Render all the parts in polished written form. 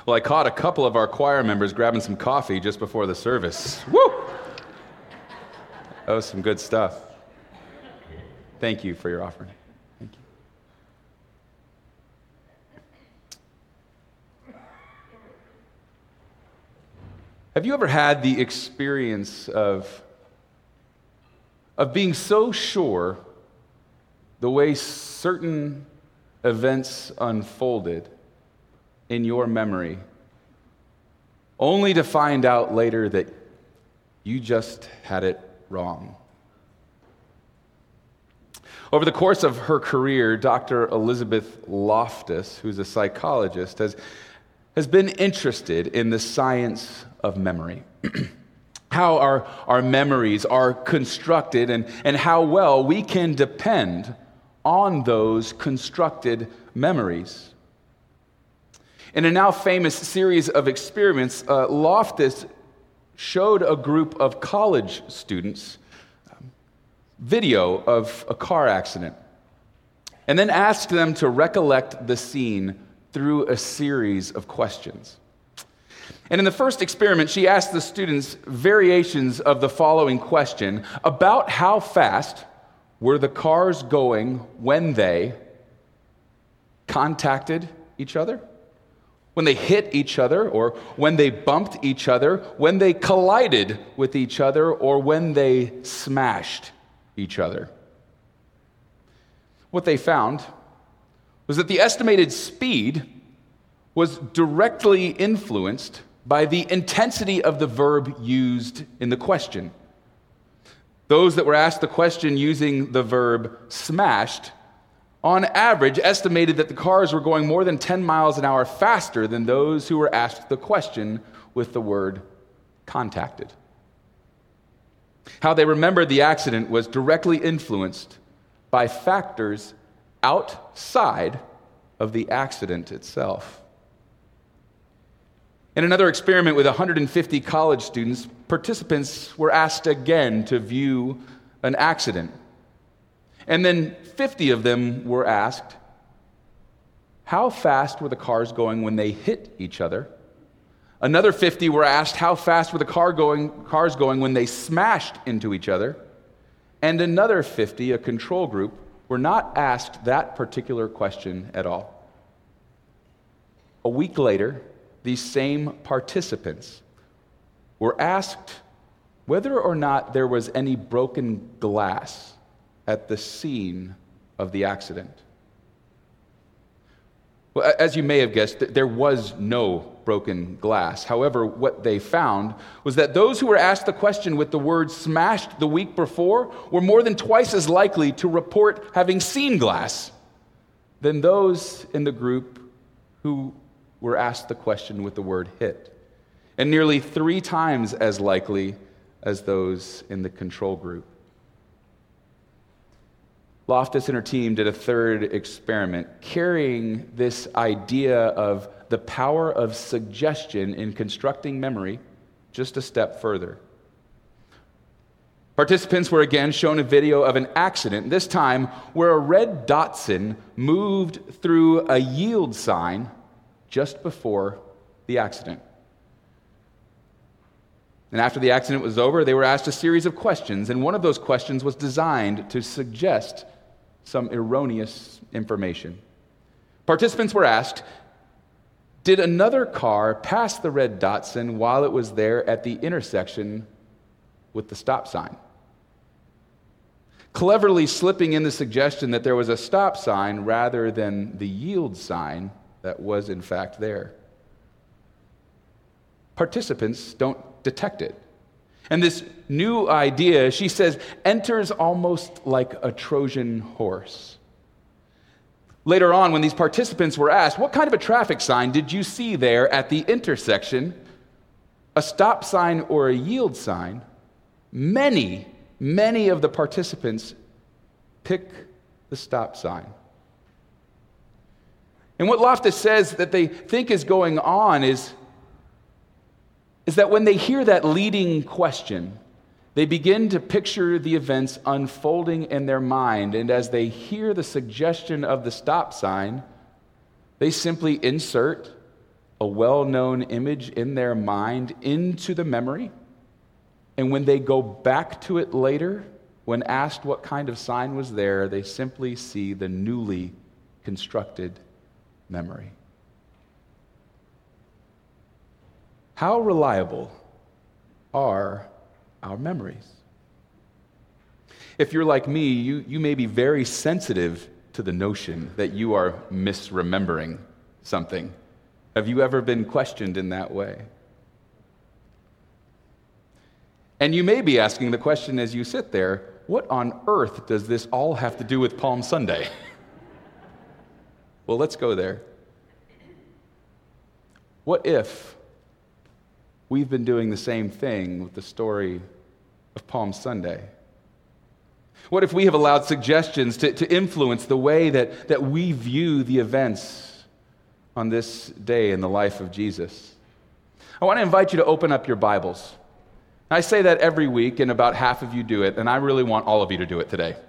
Well, I caught a couple of our choir members grabbing some coffee just before the service. Woo! That was some good stuff. Thank you for your offering. Thank you. Have you ever had the experience of being so sure the way certain events unfolded in your memory, only to find out later that you just had it wrong? Over the course of her career, Dr. Elizabeth Loftus, who's a psychologist, has been interested in the science of memory. How our memories are constructed and how well we can depend on those constructed memories. In a now famous series of experiments, Loftus showed a group of college students video of a car accident and then asked them to recollect the scene through a series of questions. And in the first experiment, she asked the students variations of the following question about how fast were the cars going when they contacted each other, when they hit each other, or when they bumped each other, when they collided with each other, or when they smashed each other. What they found was that the estimated speed was directly influenced by the intensity of the verb used in the question. Those that were asked the question using the verb smashed, on average, estimated that the cars were going more than 10 miles an hour faster than those who were asked the question with the word contacted. How they remembered the accident was directly influenced by factors outside of the accident itself. In another experiment with 150 college students, participants were asked again to view an accident. And then 50 of them were asked, how fast were the cars going when they hit each other? Another 50 were asked, how fast were the cars going when they smashed into each other? And another 50, a control group, were not asked that particular question at all. A week later, these same participants were asked whether or not there was any broken glass at the scene of the accident. Well, as you may have guessed, there was no broken glass. However, what they found was that those who were asked the question with the word smashed the week before were more than twice as likely to report having seen glass than those in the group who were asked the question with the word hit, and nearly 3 times as likely as those in the control group. Loftus and her team did a third experiment, carrying this idea of the power of suggestion in constructing memory just a step further. Participants were again shown a video of an accident, this time where a red Datsun moved through a yield sign just before the accident. And after the accident was over, they were asked a series of questions, and one of those questions was designed to suggest some erroneous information. Participants were asked, did another car pass the red Datsun while it was there at the intersection with the stop sign? Cleverly slipping in the suggestion that there was a stop sign rather than the yield sign that was in fact there. Participants don't detect it. And this new idea, she says, enters almost like a Trojan horse. Later on, when these participants were asked, what kind of a traffic sign did you see there at the intersection? A stop sign or a yield sign? Many of the participants pick the stop sign. And what Loftus says that they think is going on is that when they hear that leading question, they begin to picture the events unfolding in their mind, and as they hear the suggestion of the stop sign, they simply insert a well-known image in their mind into the memory, and when they go back to it later, when asked what kind of sign was there, they simply see the newly constructed memory. How reliable are our memories? If you're like me, you may be very sensitive to the notion that you are misremembering something. Have you ever been questioned in that way? And you may be asking the question as you sit there, what on earth does this all have to do with Palm Sunday? Well, let's go there. What if we've been doing the same thing with the story of Palm Sunday? What if we have allowed suggestions to influence the way that we view the events on this day in the life of Jesus? I want to invite you to open up your Bibles. I say that every week, and about half of you do it, and I really want all of you to do it today.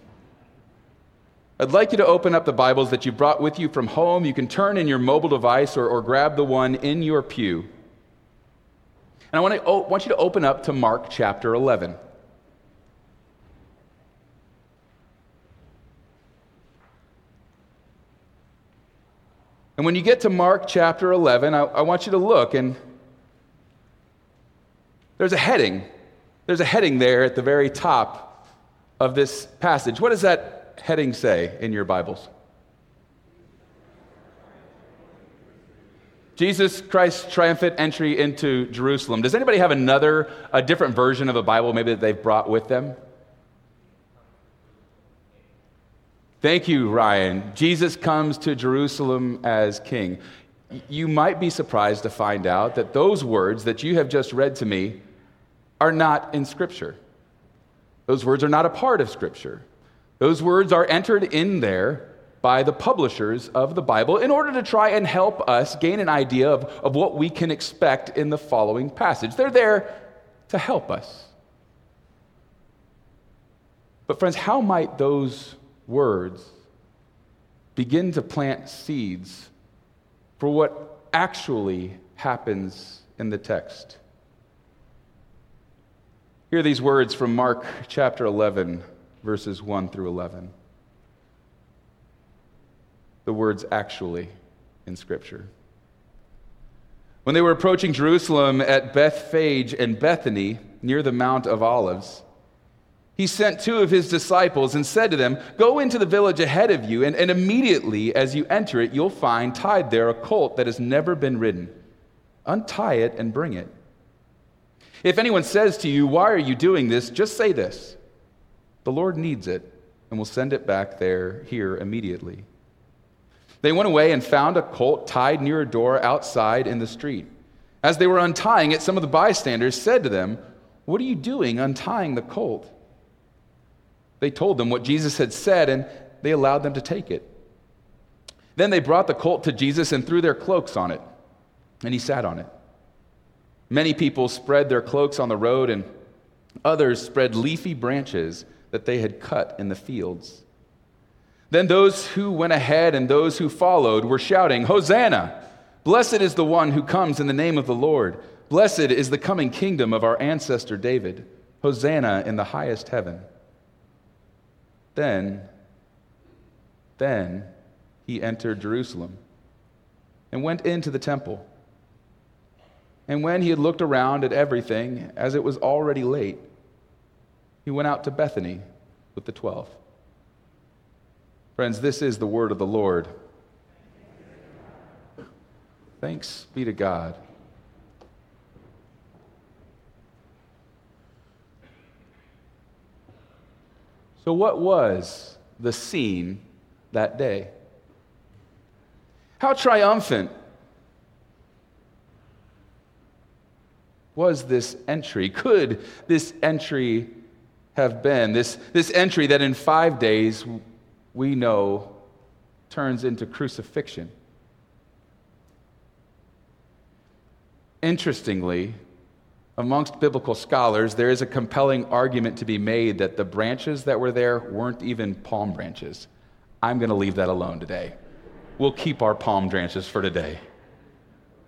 I'd like you to open up the Bibles that you brought with you from home. You can turn in your mobile device or grab the one in your pew. And I want you to open up to Mark chapter 11. And when you get to Mark chapter 11, I want you to look, and there's a heading. There's a heading there at the very top of this passage. What does that heading say in your Bibles? Jesus Christ's triumphant entry into Jerusalem. Does anybody have a different version of a Bible maybe that they've brought with them? Thank you, Ryan. Jesus comes to Jerusalem as king. You might be surprised to find out that those words that you have just read to me are not in Scripture. Those words are not a part of Scripture. Those words are entered in there by the publishers of the Bible in order to try and help us gain an idea of what we can expect in the following passage. They're there to help us. But friends, how might those words begin to plant seeds for what actually happens in the text? Hear these words from Mark chapter 11, verses 1 through 11. The words actually in Scripture. When they were approaching Jerusalem at Bethphage and Bethany, near the Mount of Olives, he sent two of his disciples and said to them, "Go into the village ahead of you, and immediately as you enter it, you'll find tied there a colt that has never been ridden. Untie it and bring it. If anyone says to you, 'Why are you doing this?' just say this, 'The Lord needs it, and will send it back here immediately.'" They went away and found a colt tied near a door outside in the street. As they were untying it, some of the bystanders said to them, "What are you doing untying the colt?" They told them what Jesus had said, and they allowed them to take it. Then they brought the colt to Jesus and threw their cloaks on it, and he sat on it. Many people spread their cloaks on the road, and others spread leafy branches that they had cut in the fields. Then those who went ahead and those who followed were shouting, "Hosanna! Blessed is the one who comes in the name of the Lord. Blessed is the coming kingdom of our ancestor David. Hosanna in the highest heaven." Then he entered Jerusalem and went into the temple. And when he had looked around at everything, as it was already late, he went out to Bethany with the 12. Friends, this is the word of the Lord. Thanks be to God. So what was the scene that day? How triumphant was this entry? Could this entry have been? This entry that in 5 days we know turns into crucifixion. Interestingly, amongst biblical scholars, there is a compelling argument to be made that the branches that were there weren't even palm branches. I'm going to leave that alone today. We'll keep our palm branches for today.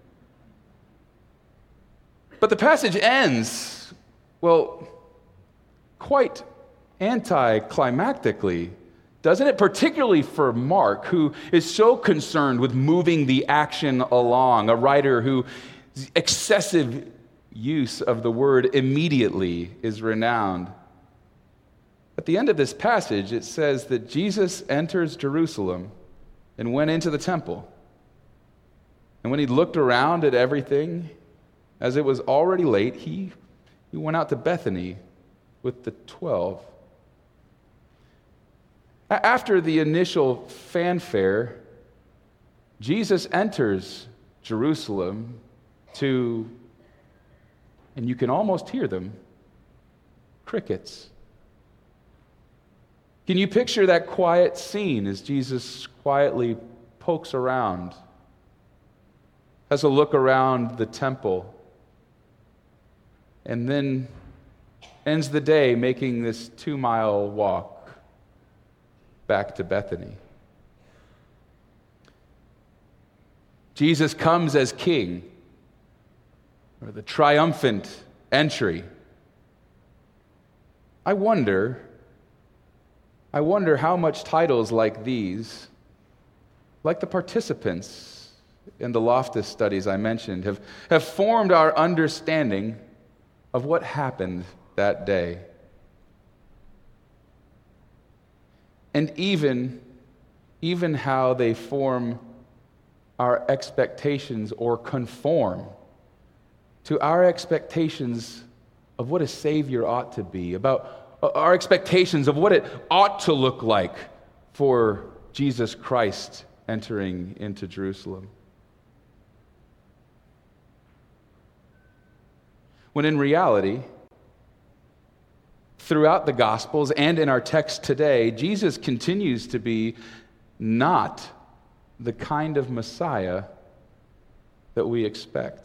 But the passage ends, well, quite anticlimactically, doesn't it? Particularly for Mark, who is so concerned with moving the action along, a writer whose excessive use of the word immediately is renowned. At the end of this passage, it says that Jesus enters Jerusalem and went into the temple. And when he looked around at everything, as it was already late, he went out to Bethany with the 12. After the initial fanfare, Jesus enters Jerusalem to, and you can almost hear them, crickets. Can you picture that quiet scene as Jesus quietly pokes around, has a look around the temple, and then ends the day making this 2-mile walk back to Bethany? Jesus comes as king, or the triumphant entry. I wonder how much titles like these, like the participants in the Loftus studies I mentioned, have formed our understanding of what happened that day. And even how they form our expectations or conform to our expectations of what a Savior ought to be, about our expectations of what it ought to look like for Jesus Christ entering into Jerusalem. When in reality, throughout the Gospels and in our text today, Jesus continues to be not the kind of Messiah that we expect.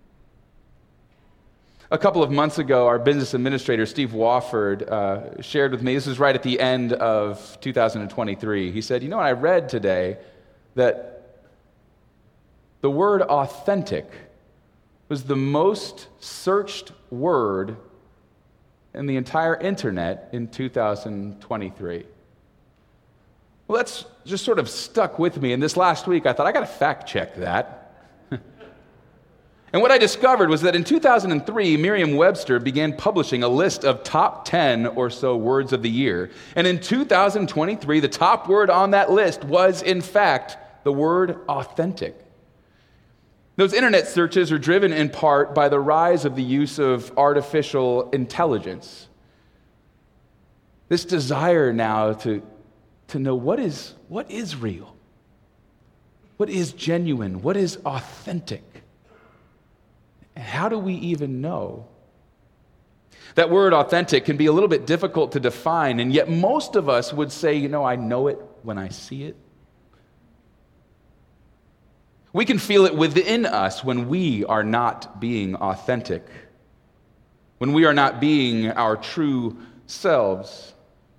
A couple of months ago, our business administrator, Steve Wofford, shared with me, this was right at the end of 2023, he said, I read today that the word authentic was the most searched word in the entire internet in 2023. Well, that's just sort of stuck with me. And this last week, I thought, I got to fact check that. And what I discovered was that in 2003, Merriam-Webster began publishing a list of top 10 or so words of the year. And in 2023, the top word on that list was, in fact, the word authentic. Those internet searches are driven in part by the rise of the use of artificial intelligence. This desire now to know what is real, what is genuine, what is authentic. And how do we even know? That word authentic can be a little bit difficult to define, and yet most of us would say, I know it when I see it. We can feel it within us when we are not being authentic, when we are not being our true selves.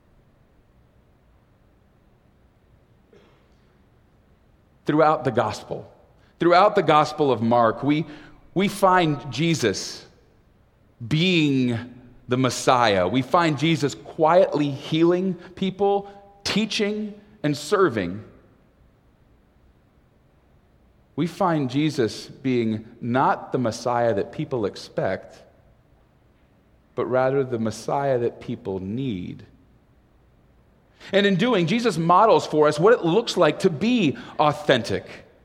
Throughout the gospel of Mark, we find Jesus being the Messiah. We find Jesus quietly healing people, teaching, and serving. We find Jesus being not the Messiah that people expect, but rather the Messiah that people need. And in doing, Jesus models for us what it looks like to be authentic.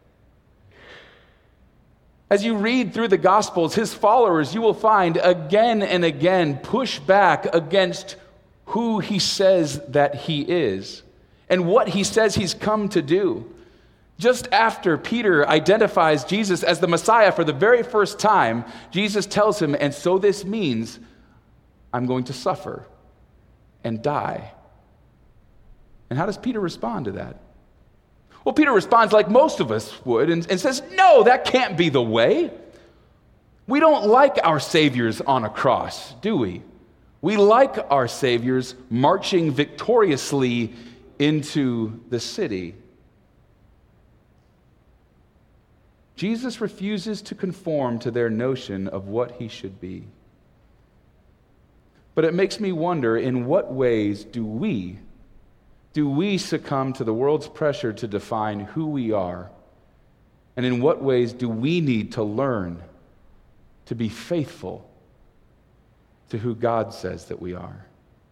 As you read through the Gospels, his followers, you will find again and again push back against who he says that he is and what he says he's come to do. Just after Peter identifies Jesus as the Messiah for the very first time, Jesus tells him, and so this means I'm going to suffer and die. And how does Peter respond to that? Well, Peter responds like most of us would and says, no, that can't be the way. We don't like our saviors on a cross, do we? We like our saviors marching victoriously into the city. Jesus refuses to conform to their notion of what he should be. But it makes me wonder, in what ways do we succumb to the world's pressure to define who we are? And in what ways do we need to learn to be faithful to who God says that we are?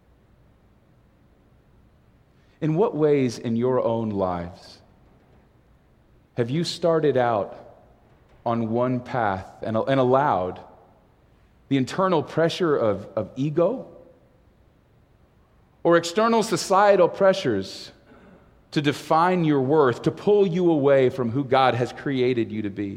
In what ways in your own lives have you started out on one path and allowed the internal pressure of ego or external societal pressures to define your worth, to pull you away from who God has created you to be?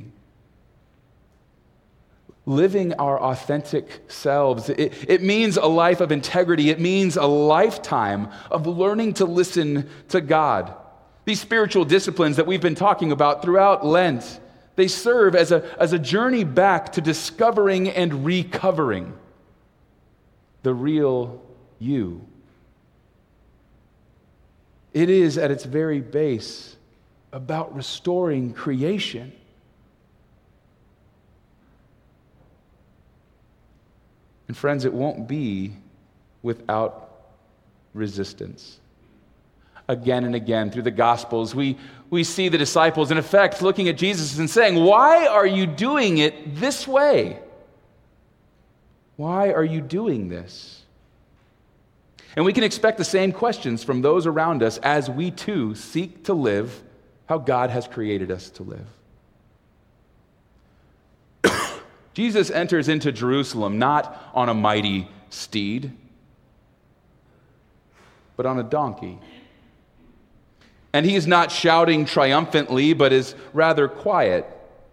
Living our authentic selves, it means a life of integrity. It means a lifetime of learning to listen to God. These spiritual disciplines that we've been talking about throughout Lent, they serve as a journey back to discovering and recovering the real you. It is at its very base about restoring creation. And friends, it won't be without resistance. Again and again through the Gospels, we see the disciples, in effect, looking at Jesus and saying, "Why are you doing it this way? Why are you doing this?" And we can expect the same questions from those around us as we too seek to live how God has created us to live. Jesus enters into Jerusalem not on a mighty steed, but on a donkey. And he is not shouting triumphantly, but is rather quiet.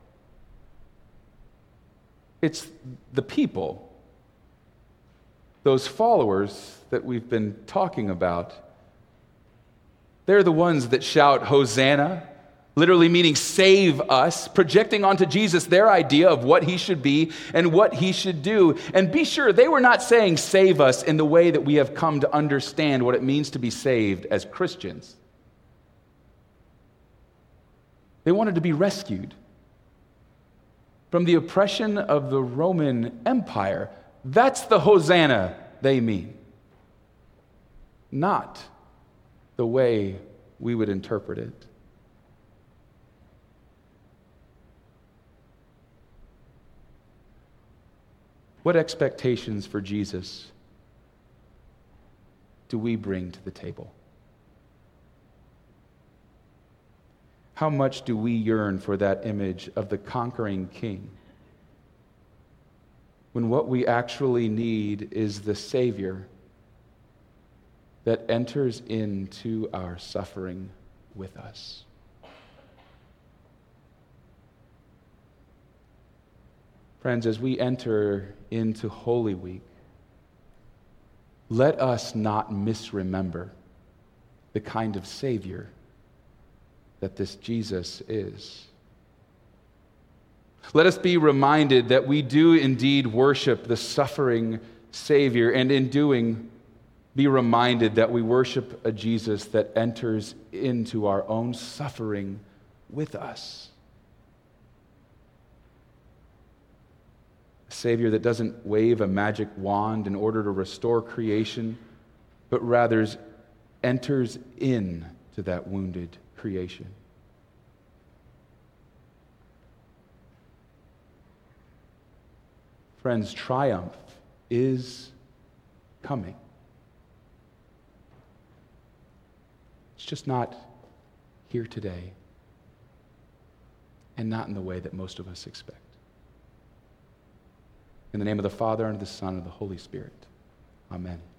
It's the people, those followers that we've been talking about. They're the ones that shout, "Hosanna," literally meaning "save us," projecting onto Jesus their idea of what he should be and what he should do. And be sure, they were not saying "save us" in the way that we have come to understand what it means to be saved as Christians. They wanted to be rescued from the oppression of the Roman Empire. That's the Hosanna they mean, not the way we would interpret it. What expectations for Jesus do we bring to the table? How much do we yearn for that image of the conquering king, when what we actually need is the Savior that enters into our suffering with us? Friends, as we enter into Holy Week, let us not misremember the kind of Savior that this Jesus is. Let us be reminded that we do indeed worship the suffering Savior, and in doing, be reminded that we worship a Jesus that enters into our own suffering with us. A Savior that doesn't wave a magic wand in order to restore creation, but rather enters into that wounded creation. Friends, triumph is coming. It's just not here today, and not in the way that most of us expect. In the name of the Father, and of the Son, and of the Holy Spirit. Amen.